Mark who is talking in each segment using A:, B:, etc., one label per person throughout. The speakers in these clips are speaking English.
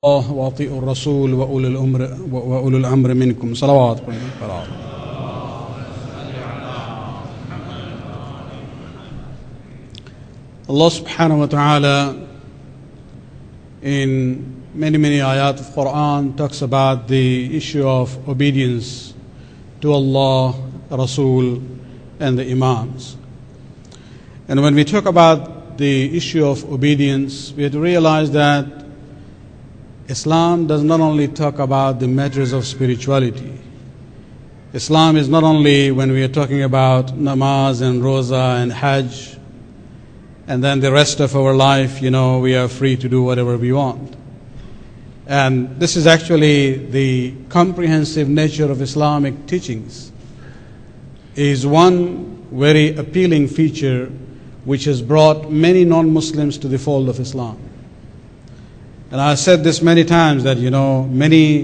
A: الله وأطيعوا الرسول وأولي الأمر منكم صلوات. Allah subhanahu wa ta'ala in many ayat of Quran talks about the issue of obedience to Allah, Rasul and the Imams. And when we talk about the issue of obedience, we have to realize that Islam does not only talk about the matters of spirituality. Islam is not only when we are talking about namaz and roza and hajj, and then the rest of our life, we are free to do whatever we want. And this is actually the comprehensive nature of Islamic teachings, is one very appealing feature which has brought many non-Muslims to the fold of Islam. And I said this many times that, many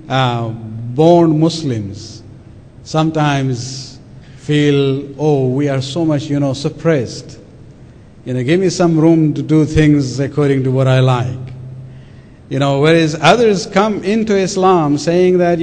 A: born Muslims sometimes feel, we are so much, suppressed. Give me some room to do things according to what I like. Whereas others come into Islam saying that,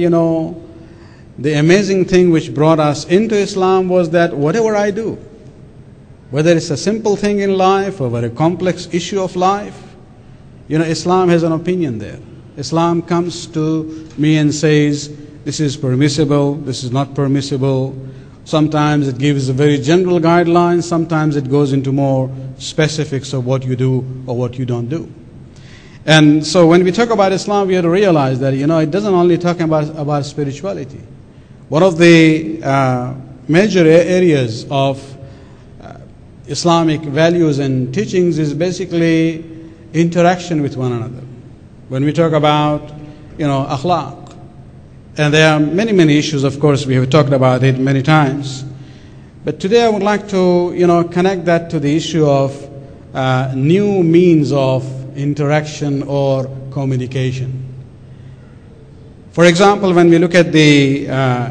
A: the amazing thing which brought us into Islam was that whatever I do, whether it's a simple thing in life or a very complex issue of life, Islam has an opinion there. Islam comes to me and says, this is permissible, this is not permissible. Sometimes it gives a very general guideline, sometimes it goes into more specifics of what you do or what you don't do. And so when we talk about Islam, we have to realize that, it doesn't only talk about spirituality. One of the major areas of Islamic values and teachings is basically interaction with one another. When we talk about, akhlaq, and there are many issues, of course, we have talked about it many times. But today I would like to, connect that to the issue of new means of interaction or communication. For example, when we look at the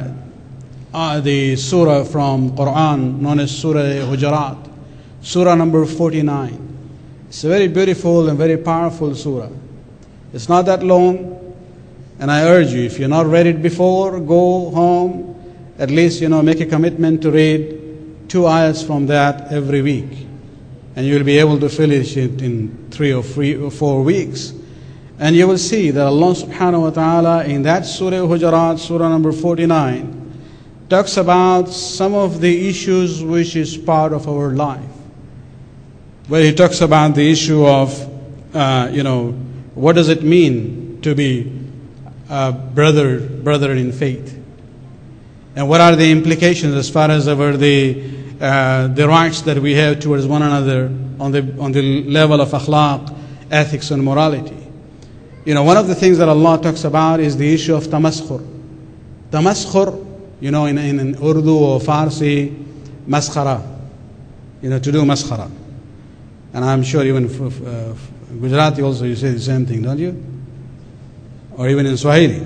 A: surah from Quran known as Surah Hujurat, surah number 49. It's a very beautiful and very powerful surah. It's not that long, and I urge you, if you've not read it before, go home, at least, make a commitment to read 2 ayats from that every week. And you'll be able to finish it in 3 or 4 weeks. And you will see that Allah subhanahu wa ta'ala in that Surah Hujurat, Surah number 49, talks about some of the issues which is part of our life. Where he talks about the issue of, what does it mean to be a brother in faith? And what are the implications as far as the rights that we have towards one another on the level of akhlaq, ethics and morality. One of the things that Allah talks about is the issue of tamaskhur. Tamaskhur, in Urdu or Farsi, maskhara, to do maskhara. And I'm sure even Gujarati also you say the same thing, don't you? Or even in Swahili.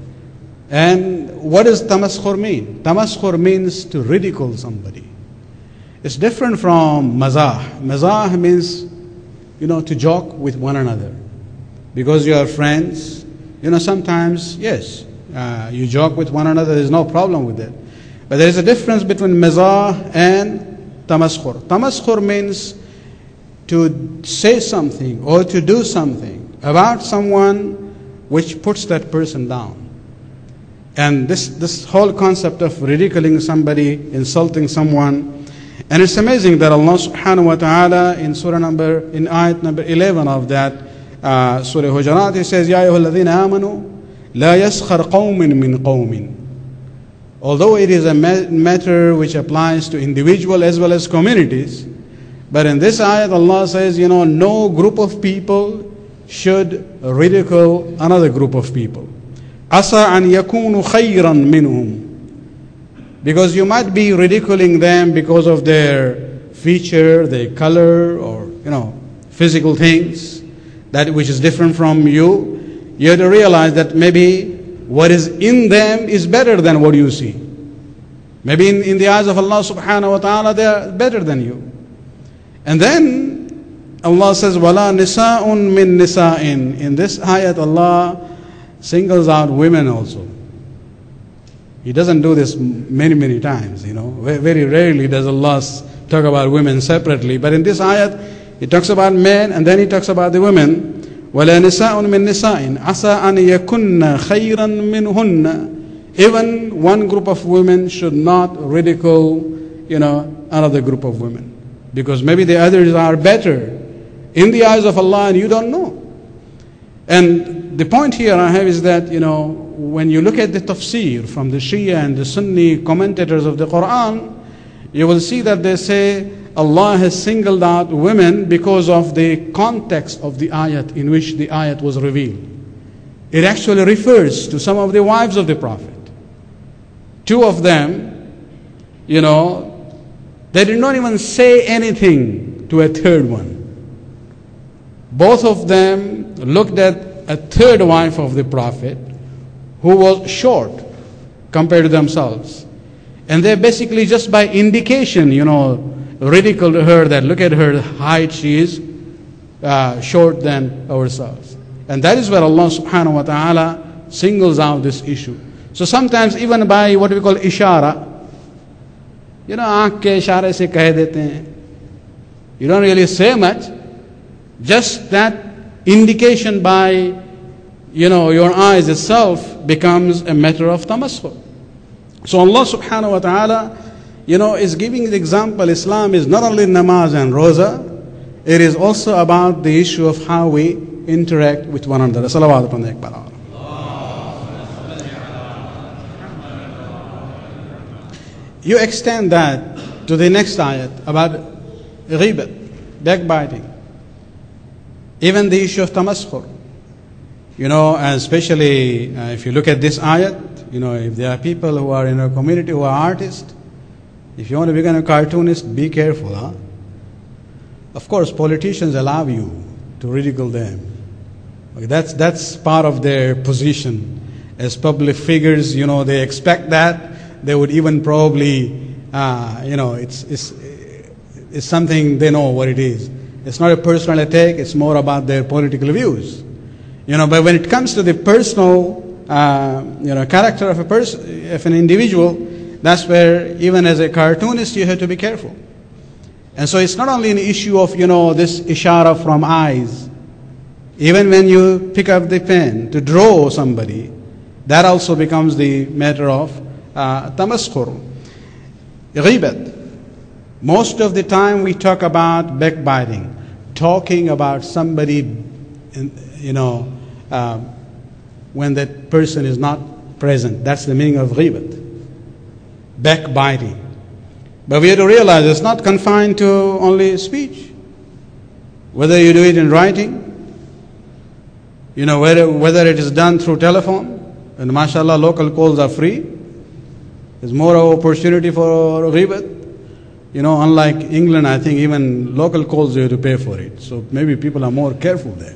A: And what does tamaskhur mean? Tamaskhur means to ridicule somebody. It's different from mazah. Mazah means, to joke with one another. Because you are friends, sometimes, yes, you joke with one another, there's no problem with that. But there is a difference between mazah and tamaskhur. Tamaskhur means to say something or to do something about someone which puts that person down. And this whole concept of ridiculing somebody, insulting someone, and it's amazing that Allah subhanahu wa ta'ala in ayat number 11 of that Surah Hujurat, He says, Ya ayyuhalladhina amanu, la yaskhar qawmin min qawmin. Although it is a matter which applies to individual as well as communities, but in this ayat Allah says, no group of people should ridicule another group of people. Asa an yakunu khayran minhum. Because you might be ridiculing them because of their feature, their color, or physical things that which is different from you. You have to realize that maybe what is in them is better than what you see. Maybe in the eyes of Allah subhanahu wa ta'ala they are better than you. And then Allah says, وَلَا نِسَاءٌ مِّن نِسَاءٍ. In this ayat, Allah singles out women also. He doesn't do this many times, Very rarely does Allah talk about women separately. But in this ayat, He talks about men and then He talks about the women. وَلَا نِسَاءٌ مِّن نِسَاءٍ عَسَىٰ أَن يَكُنَّ خَيْرًا مِّنْهُنَّ. Even one group of women should not ridicule, another group of women. Because maybe the others are better in the eyes of Allah and you don't know. And the point here I have is that, when you look at the tafsir from the Shia and the Sunni commentators of the Quran, you will see that they say Allah has singled out women because of the context of the ayat in which the ayat was revealed. It actually refers to some of the wives of the Prophet. Two of them, they did not even say anything to a third one. Both of them looked at a third wife of the Prophet who was short compared to themselves. And they basically just by indication, ridiculed her that look at her height, she is short than ourselves. And that is where Allah subhanahu wa ta'ala singles out this issue. So sometimes even by what we call ishara, aankh ke ishare se keh dete hain. You don't really say much. Just that indication by, your eyes itself becomes a matter of tamaskhur. So Allah subhanahu wa ta'ala, is giving the example. Islam is not only namaz and roza, it is also about the issue of how we interact with one another. Salawat upon the Akbar. You extend that to the next ayat about ghibat, backbiting. Even the issue of tamaskhur. Especially if you look at this ayat, if there are people who are in a community who are artists, if you want to become a cartoonist, be careful. Huh? Of course, politicians allow you to ridicule them. Okay, that's part of their position. As public figures, they expect that. They would even probably, it's something they know what it is. It's not a personal attack, it's more about their political views. But when it comes to the personal, character of of an individual, that's where even as a cartoonist you have to be careful. And so it's not only an issue of, this ishara from eyes. Even when you pick up the pen to draw somebody, that also becomes the matter of tamaskhur. Ghibat. Most of the time we talk about backbiting, talking about somebody, when that person is not present. That's the meaning of ghibat. Backbiting. But we have to realize it's not confined to only speech. Whether you do it in writing, whether it is done through telephone, and mashallah local calls are free. There's more opportunity for ghibat. Unlike England, I think even local calls you have to pay for it. So maybe people are more careful there.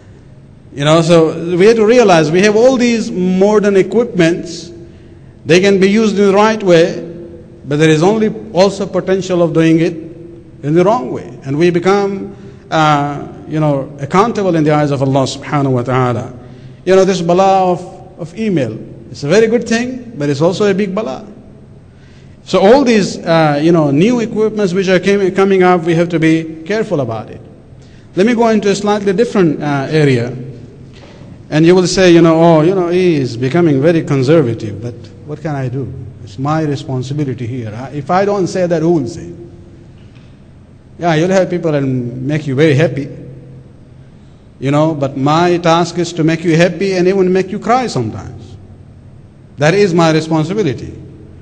A: So we have to realize we have all these modern equipments. They can be used in the right way, but there is only also potential of doing it in the wrong way. And we become, accountable in the eyes of Allah subhanahu wa ta'ala. This bala of email, it's a very good thing, but it's also a big bala. So all these, new equipments which are coming up, we have to be careful about it. Let me go into a slightly different area. And you will say, he is becoming very conservative, but what can I do? It's my responsibility here. If I don't say that, who will say? Yeah, you'll have people that make you very happy. But my task is to make you happy and even make you cry sometimes. That is my responsibility.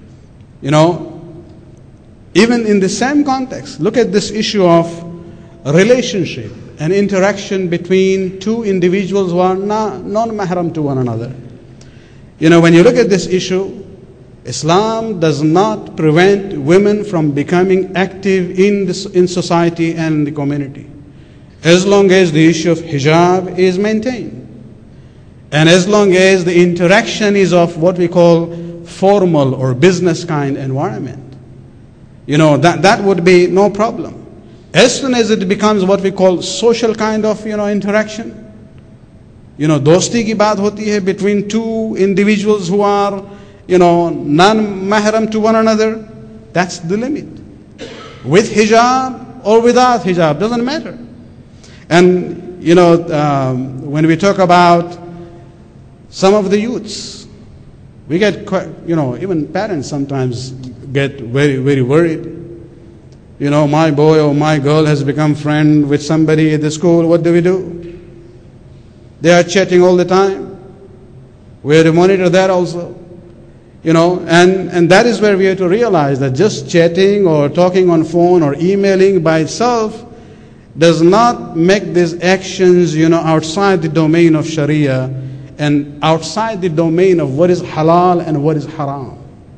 A: Even in the same context, look at this issue of relationship and interaction between two individuals who are non-mahram to one another. When you look at this issue, Islam does not prevent women from becoming active in society and the community, as long as the issue of hijab is maintained. And as long as the interaction is of what we call formal or business kind environment, that would be no problem. As soon as it becomes what we call social kind of, interaction, dosti ki baat hoti hai between two individuals who are, non-mahram to one another, that's the limit. With hijab or without hijab, doesn't matter. And, when we talk about some of the youths, we get quite, even parents sometimes get very, very worried. My boy or my girl has become friend with somebody at the school. What do? They are chatting all the time. We have to monitor that also. And that is where we have to realize that just chatting or talking on phone or emailing by itself does not make these actions, outside the domain of Sharia and outside the domain of what is halal and what is haram.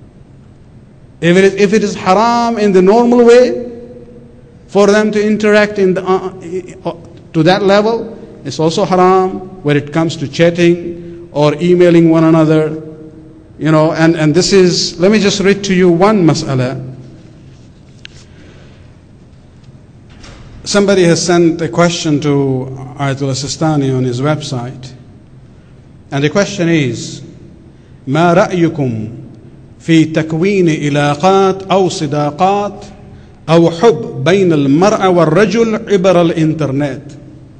A: If it is haram in the normal way, for them to interact to that level, it's also haram when it comes to chatting or emailing one another. And this is, let me just read to you one mas'ala. Somebody has sent a question to Ayatul Sistani on his website. And the question is, ما رأيكم في تكوين علاقات أو صداقات أو حب بين المرأة والرجل عبر الإنترنت.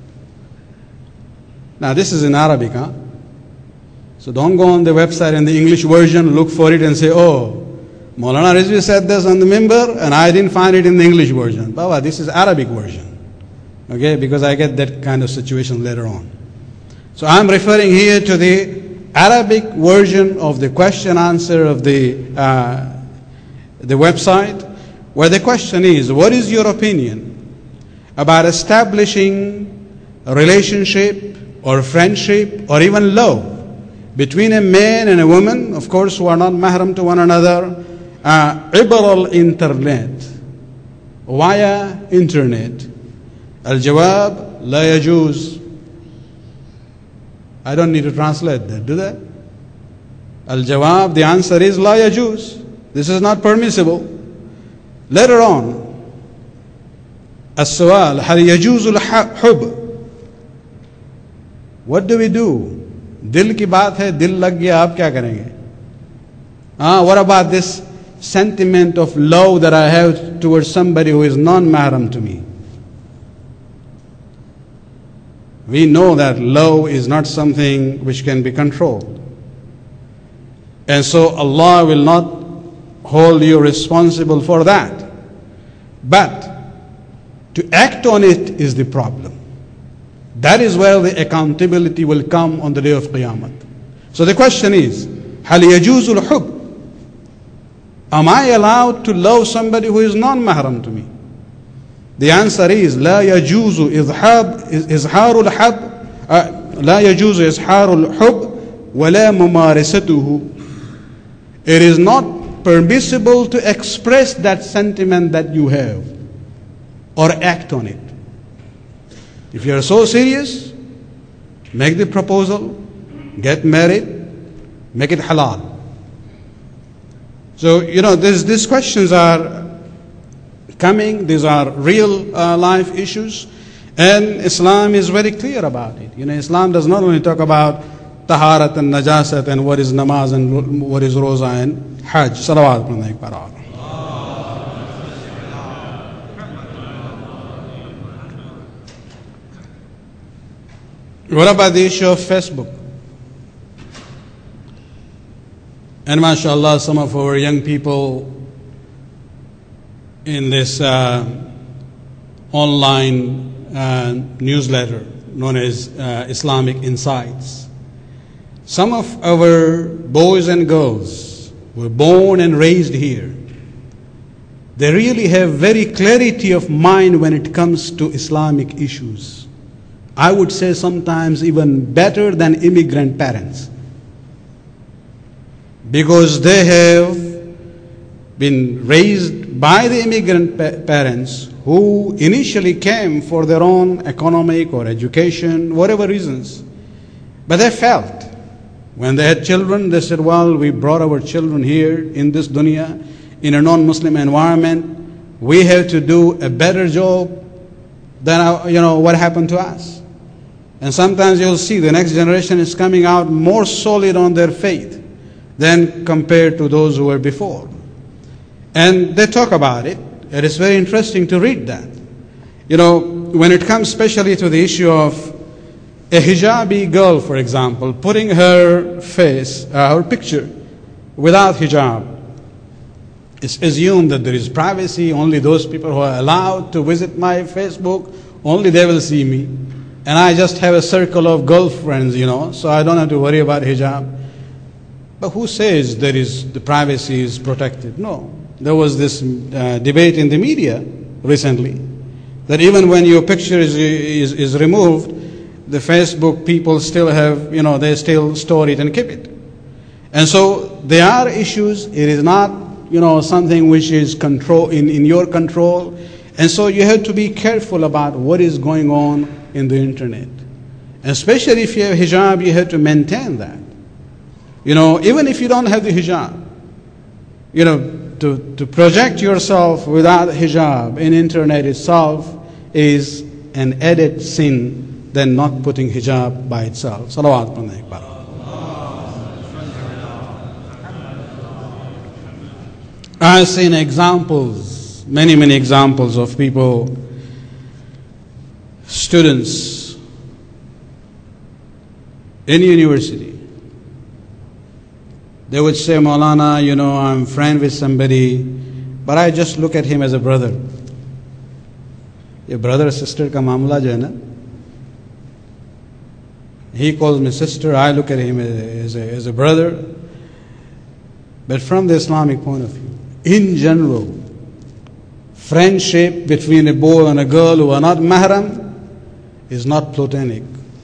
A: Now this is in Arabic, huh? So don't go on the website in the English version, look for it and say, oh, Maulana Rizvi said this on the mimbar and I didn't find it in the English version. Baba, this is Arabic version. Okay, because I get that kind of situation later on. So I'm referring here to the Arabic version of the question answer of the website, where the question is, what is your opinion about establishing a relationship or friendship or even love between a man and a woman, of course, who are not mahram to one another, عبر الإنترنت, via internet? الجواب law يجوز. I don't need to translate that, do that? Al-Jawab, the answer is La Yajuz. This is not permissible. Later on, As-Su'al, Hal Yajuz al-Hub. What do we do? Dil ki baat hai, dil lag gaya, aap kya karenge? What about this sentiment of love that I have towards somebody who is non-mahram to me? We know that love is not something which can be controlled. And so Allah will not hold you responsible for that. But to act on it is the problem. That is where the accountability will come on the day of Qiyamah. So the question is, هل يجوز الحب? Am I allowed to love somebody who is non-mahram to me? The answer is لا يجوز إظهار الحب لا يجوز إظهار الحب ولا ممارسته. It is not permissible to express that sentiment that you have or act on it. If you are so serious, make the proposal, get married, make it halal. So, these questions are coming. These are real life issues. And Islam is very clear about it. Islam does not only talk about taharat and najasat and what is namaz and what is roza and hajj. Salawat pढ़ना एक बार और. What about the issue of Facebook? And mashallah, some of our young people in this online newsletter known as Islamic Insights. Some of our boys and girls were born and raised here. They really have very clarity of mind when it comes to Islamic issues. I would say sometimes even better than immigrant parents. Because they have been raised by the immigrant parents who initially came for their own economic or education, whatever reasons. But they felt, when they had children, they said, well, we brought our children here in this dunya, in a non-Muslim environment. We have to do a better job then what happened to us? And sometimes you'll see the next generation is coming out more solid on their faith than compared to those who were before. And they talk about it, and it's very interesting to read that. When it comes especially to the issue of a hijabi girl, for example, putting her face, her picture without hijab, it's assumed that there is privacy. Only those people who are allowed to visit my Facebook, only they will see me. And I just have a circle of girlfriends, so I don't have to worry about hijab. But who says the privacy is protected? No. There was this debate in the media recently that even when your picture is removed, the Facebook people still have, they still store it and keep it. And so there are issues. It is not, something which is in your control. And so you have to be careful about what is going on in the internet. And especially if you have hijab, you have to maintain that. Even if you don't have the hijab, to project yourself without hijab in internet itself is an added sin than not putting hijab by itself. Salawat upon the Akbar. I have seen examples, many examples of people, students in university. They would say, Maulana, I'm friend with somebody, but I just look at him as a brother. Ye brother sister ka mamla jo hai na. He calls me sister, I look at him as a brother. But from the Islamic point of view, in general, friendship between a boy and a girl who are not mahram is not platonic.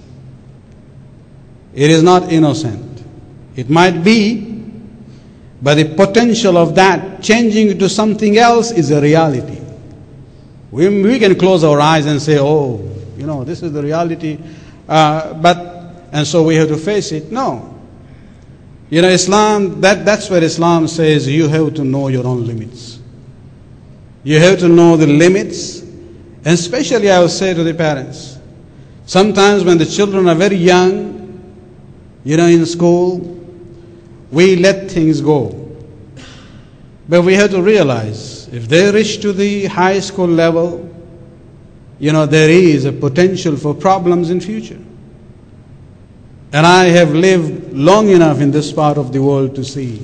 A: It is not innocent. It might be, but the potential of that changing into something else is a reality. We can close our eyes and say, this is the reality, and so we have to face it. No. Islam, that's where Islam says you have to know your own limits. You have to know the limits, and especially I will say to the parents, sometimes when the children are very young, in school, we let things go. But we have to realize, if they reach to the high school level, there is a potential for problems in future. And I have lived long enough in this part of the world to see,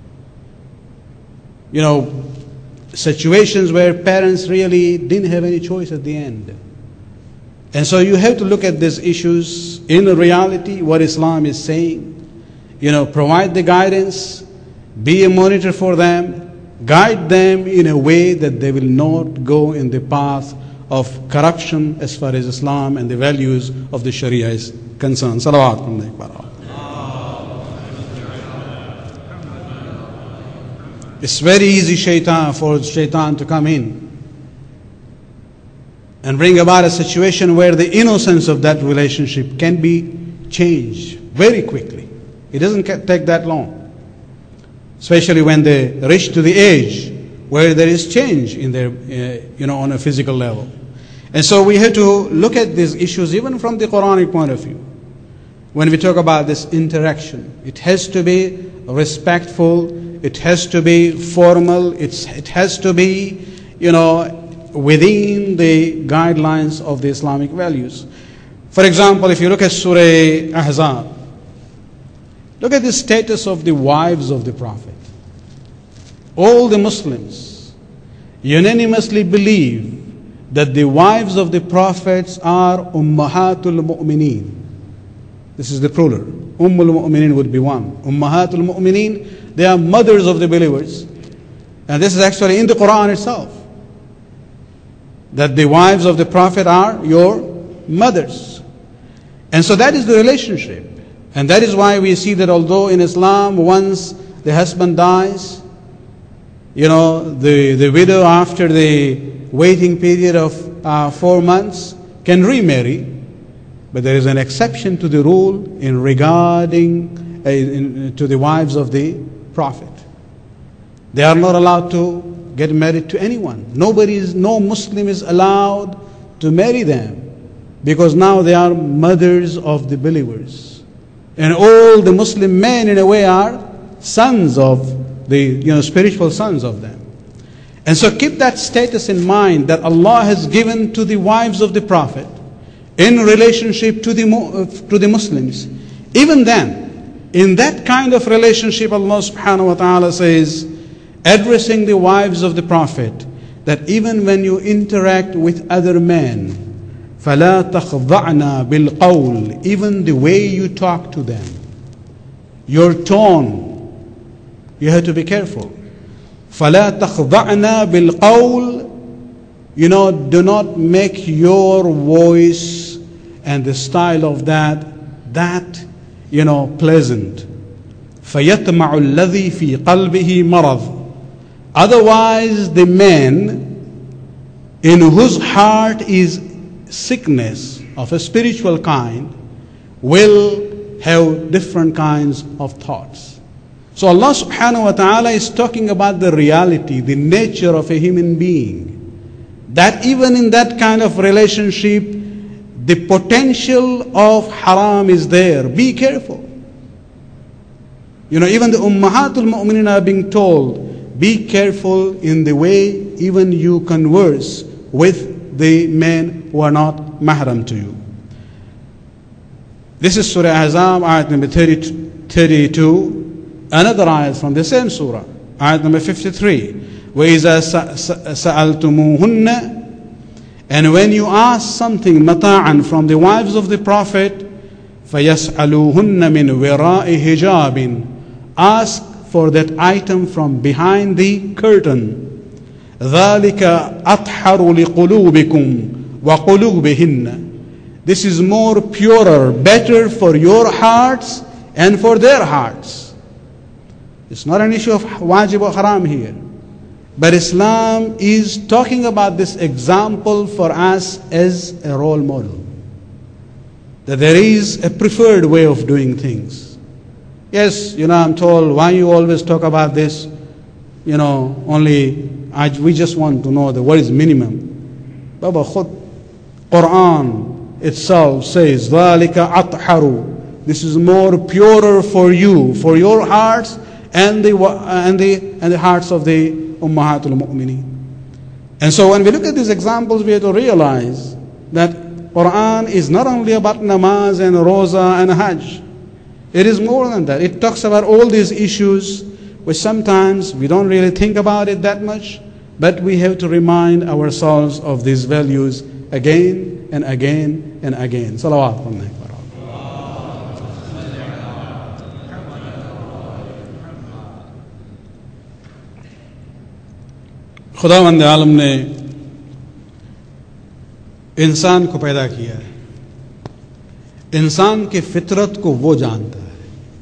A: situations where parents really didn't have any choice at the end. And so you have to look at these issues in reality, what Islam is saying. Provide the guidance, be a monitor for them, guide them in a way that they will not go in the path of corruption as far as Islam and the values of the Sharia is concerned. Salawat. It's very easy for shaitan to come in and bring about a situation where the innocence of that relationship can be changed very quickly. It doesn't take that long, especially when they reach to the age where there is change in their, on a physical level. And so we have to look at these issues even from the Quranic point of view. When we talk about this interaction, it has to be respectful, it has to be formal, it has to be, within the guidelines of the Islamic values. For example, if you look at Surah Ahzab, look at the status of the wives of the Prophet. All the Muslims unanimously believe that the wives of the prophets are Ummahatul Mu'mineen. This is the plural. Ummul Mu'mineen would be one. Ummahatul Mu'mineen, they are mothers of the believers. And this is actually in the Quran itself, that the wives of the Prophet are your mothers. And so that is the relationship. And that is why we see that although in Islam, once the husband dies, the widow after the waiting period of 4 months can remarry. But there is an exception to the rule in regarding to the wives of the Prophet. They are not allowed to get married to anyone. No Muslim is allowed to marry them, because now they are mothers of the believers. And all the Muslim men in a way are sons of the spiritual sons of them. And so keep that status in mind that Allah has given to the wives of the Prophet in relationship to the Muslims. Even then, in that kind of relationship, Allah subhanahu wa ta'ala says, addressing the wives of the Prophet, that even when you interact with other men, فَلَا تَخْضَعْنَا بِالْقَوْلِ, even the way you talk to them, your tone, you have to be careful. فَلَا تَخْضَعْنَا بِالْقَوْلِ, do not make your voice and the style of that pleasant. فَيَطْمَعُ الَّذِي فِي قَلْبِهِ مَرَضٌ, otherwise the man in whose heart is sickness of a spiritual kind will have different kinds of thoughts. So Allah subhanahu wa ta'ala is talking about the reality, the nature of a human being, that even in that kind of relationship, the potential of haram is there. Be careful. Even the Ummahatul Mu'minin are being told, be careful in the way even you converse with the men who are not mahram to you. This is Surah Ahzab, ayat number 32. Another ayat from the same surah, ayat number 53. وَإِذَا سَأَلْتُمُوهُنَّ, and when you ask something mata'an from the wives of the Prophet, فَيَسْأَلُوهُنَّ مِنْ وِرَاءِ حِجَابٍ, ask for that item from behind the curtain. ذَلِكَ أَطْحَرُ لِقُلُوبِكُمْ وَقُلُوبِهِنَّ, this is more purer, better for your hearts and for their hearts. It's not an issue of wajib or haram here. But Islam is talking about this example for us as a role model. That there is a preferred way of doing things. Yes, I'm told, why you always talk about this? We just want to know what is minimum. Baba, Quran itself says, ذَلِكَ أَطْحَرُ, this is more purer for you, for your hearts, and the hearts of the Ummahatul Mu'mineen. And so when we look at these examples, we have to realize that Quran is not only about namaz and roza and hajj. It is more than that. It talks about all these issues which sometimes we don't really think about it that much, but we have to remind ourselves of these values again and again and again. Salawat alayhi. खुदावंद आलम ने इंसान को पैदा किया है, इंसान की फितरत को वो जानता है,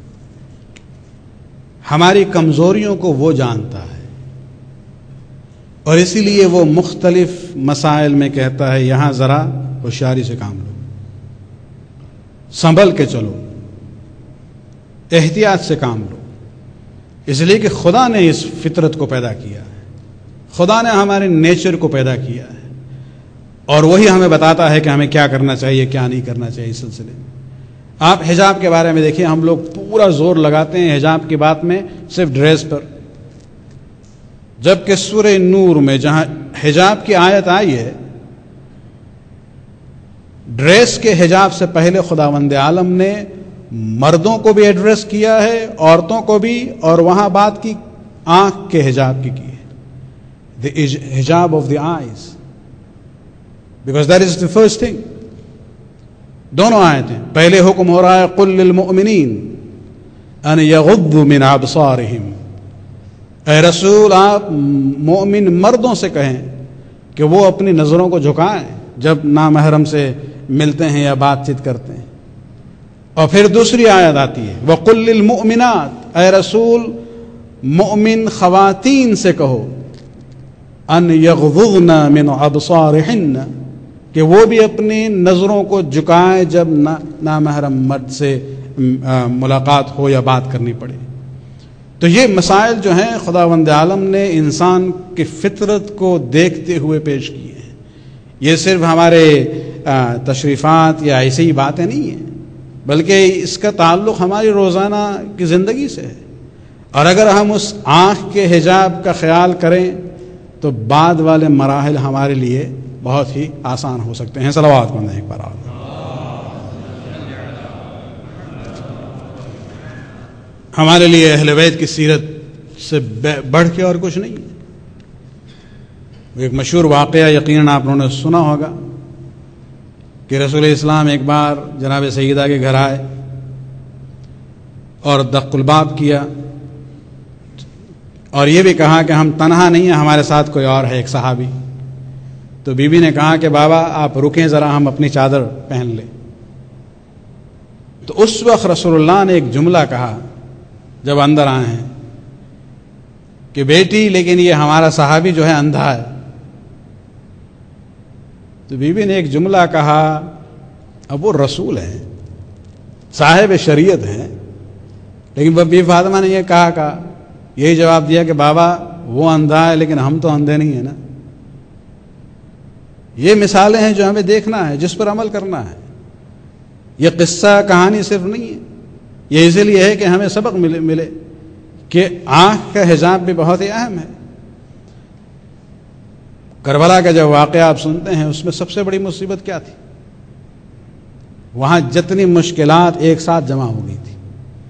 A: हमारी कमजोरियों को वो जानता है, और इसीलिए वो मुख्तलिफ मसाइल में कहता है यहां जरा होशियारी से काम लो, संभल के चलो, एहतियात से काम लो, इसलिए कि खुदा ने इस फितरत को पैदा किया है, खुदा ने हमारे नेचर को पैदा किया है, और वही हमें बताता है कि हमें क्या करना चाहिए, क्या नहीं करना चाहिए। इस सिलसिले में आप हिजाब के बारे में देखिए, हम लोग पूरा जोर लगाते हैं हिजाब की बात में सिर्फ ड्रेस पर, जबकि सूरह नूर में जहां हिजाब की आयत आई है, ड्रेस के हिजाब से पहले खुदावंद आलम ने मर्दों को भी एड्रेस किया है, औरतों को भी, और वहां बात की आंख के हिजाब की है, the hijab of the eyes, because that is the first thing. दोनों आयतें, पहले हुक्म हो रहा है कुल लिल मुअमिनीन अन यगुद्दू मिन अबसारिहिम, ऐ रसूल आप मोमिन मर्दों से कहें कि वो अपनी नजरों को झुकाएं जब नामहरम से मिलते हैं या बातचीत करते हैं। और फिर दूसरी आयत आती है वकुल लिल मुअमिनात, ऐ रसूल मोमिन खवातीन से कहो अन यगुद्दून मिन अबसारिहिन, कि वो भी अपनी नज़रों को झुकाएं जब नामहरम मर्द से मुलाकात हो या बात करनी पड़े। तो ये मसाइल जो हैं खुदावंद आलम ने इंसान की फितरत को देखते हुए पेश किए हैं। یہ صرف ہمارے تشریفات یا ایسی ہی باتیں نہیں ہیں، بلکہ اس کا تعلق ہماری روزانہ کی زندگی سے ہے. اور اگر ہم اس آنکھ کے حجاب کا خیال کریں تو بعد والے مراحل ہمارے لیے بہت ہی آسان ہو سکتے ہیں. صلوات پڑھیں ایک بار آپ. ہمارے لیے اہل بیت کی سیرت سے بڑھ کے اور کچھ نہیں ہے. ایک مشہور واقعہ یقیناً آپ نے سنا ہوگا کہ رسول اسلام ایک بار جناب سیدہ کے گھر آئے اور دق الباب کیا، اور یہ بھی کہا کہ ہم تنہا نہیں ہیں، ہمارے ساتھ کوئی اور ہے، ایک صحابی. تو بی بی نے کہا کہ بابا آپ رکیں ذرا، ہم اپنی چادر پہن لیں. تو اس وقت رسول اللہ نے ایک جملہ کہا جب اندر آئے ہیں کہ بیٹی لیکن یہ ہمارا صحابی جو ہے اندھا ہے. تو بی بی نے ایک جملہ کہا، اب وہ رسول ہیں، صاحب شریعت ہیں، لیکن بی فاطمہ نے یہ کہا یہی جواب دیا کہ بابا وہ اندھا ہے لیکن ہم تو اندھے نہیں ہیں نا. یہ مثالیں ہیں جو ہمیں دیکھنا ہے، جس پر عمل کرنا ہے. یہ قصہ کہانی صرف نہیں ہے، یہ اسی لیے ہے کہ ہمیں سبق ملے کہ آنکھ کا حجاب بھی بہت ہی اہم ہے. کربلا کا جو واقعہ آپ سنتے ہیں اس میں سب سے بڑی مصیبت کیا تھی؟ وہاں جتنی مشکلات ایک ساتھ جمع ہو گئی تھی.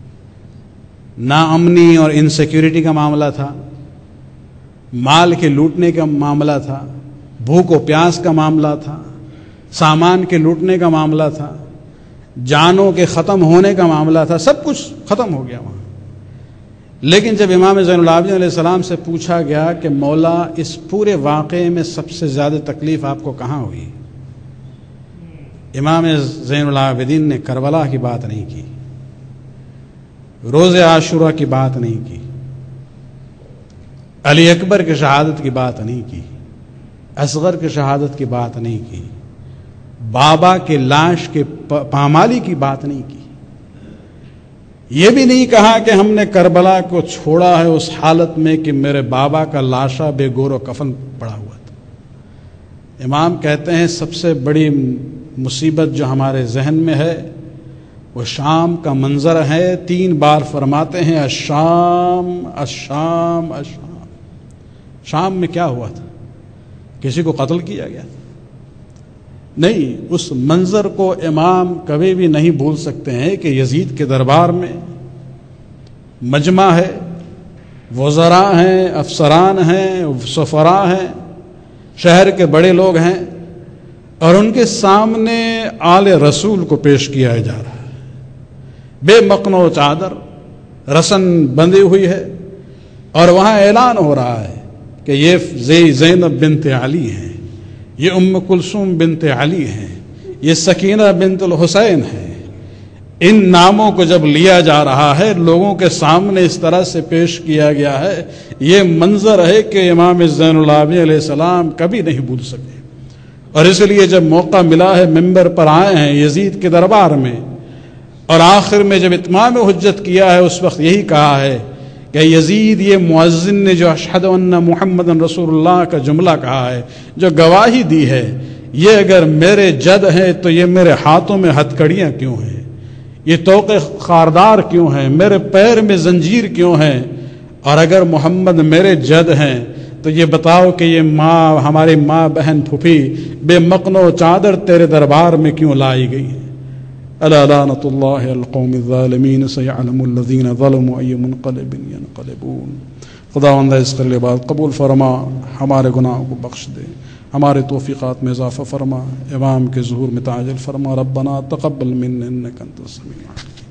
A: ناامنی اور انسیکیورٹی کا معاملہ تھا، مال کے لوٹنے کا معاملہ تھا، بھوک و پیاس کا معاملہ تھا، سامان کے لوٹنے کا معاملہ تھا، جانوں کے ختم ہونے کا معاملہ تھا. سب کچھ ختم ہو گیا وہاں. لیکن جب امام زین العابدین علیہ السلام سے پوچھا گیا کہ مولا اس پورے واقعے میں سب سے زیادہ تکلیف آپ کو کہاں ہوئی، امام زین العابدین نے کربلا کی بات نہیں کی، روز عاشورہ کی بات نہیں کی، علی اکبر کی شہادت کی بات نہیں کی، اصغر کی شہادت کی بات نہیں کی، بابا کے لاش کے پامالی کی بات نہیں کی. یہ بھی نہیں کہا کہ ہم نے کربلا کو چھوڑا ہے اس حالت میں کہ میرے بابا کا لاشا بے گور و کفن پڑا ہوا تھا. امام کہتے ہیں سب سے بڑی مصیبت جو ہمارے ذہن میں ہے وہ شام کا منظر ہے. 3 بار فرماتے ہیں الشام الشام الشام. شام میں کیا ہوا تھا؟ کسی کو قتل کیا گیا تھا؟ نہیں. اس منظر کو امام کبھی بھی نہیں بھول سکتے ہیں کہ یزید کے دربار میں مجمع ہے، وزراء ہیں، افسران ہیں، سفراء ہیں، شہر کے بڑے لوگ ہیں، اور ان کے سامنے آل رسول کو پیش کیا جا رہا ہے. بے مقنو چادر رسن بندھی ہوئی ہے، اور وہاں اعلان ہو رہا ہے کہ یہ زینب بنت علی ہیں، یہ ام کلثوم بنت علی ہیں، یہ سکینہ بنت الحسین ہیں. ان ناموں کو جب لیا جا رہا ہے، لوگوں کے سامنے اس طرح سے پیش کیا گیا ہے، یہ منظر ہے کہ امام زین العابدین علیہ السلام کبھی نہیں بھول سکے. اور اس لیے جب موقع ملا ہے ممبر پر آئے ہیں یزید کے دربار میں، اور آخر میں جب اتمام حجت کیا ہے اس وقت یہی کہا ہے کہ یزید یہ مؤذن نے جو اشہد ان محمد رسول اللہ کا جملہ کہا ہے، جو گواہی دی ہے، یہ اگر میرے جد ہیں تو یہ میرے ہاتھوں میں ہتھکڑیاں کیوں ہیں، یہ توقے خاردار کیوں ہیں، میرے پیر میں زنجیر کیوں ہیں، اور اگر محمد میرے جد ہیں تو یہ بتاؤ کہ یہ ماں، ہماری ماں بہن پھوپھی بے مقنو چادر تیرے دربار میں کیوں لائی گئی ہیں. الا لعنۃ اللہ القوم الظالمین سیعلم الذین ظلموا ای منقلب ینقلبون. خداوند اس کے لیے بات قبول فرما، ہمارے گناہوں کو بخش دے، ہمارے توفیقات میں اضافہ فرما، امام کے ظہور میں تعجل فرما. ربنا تقبل منا انک انت السمیع العلیم.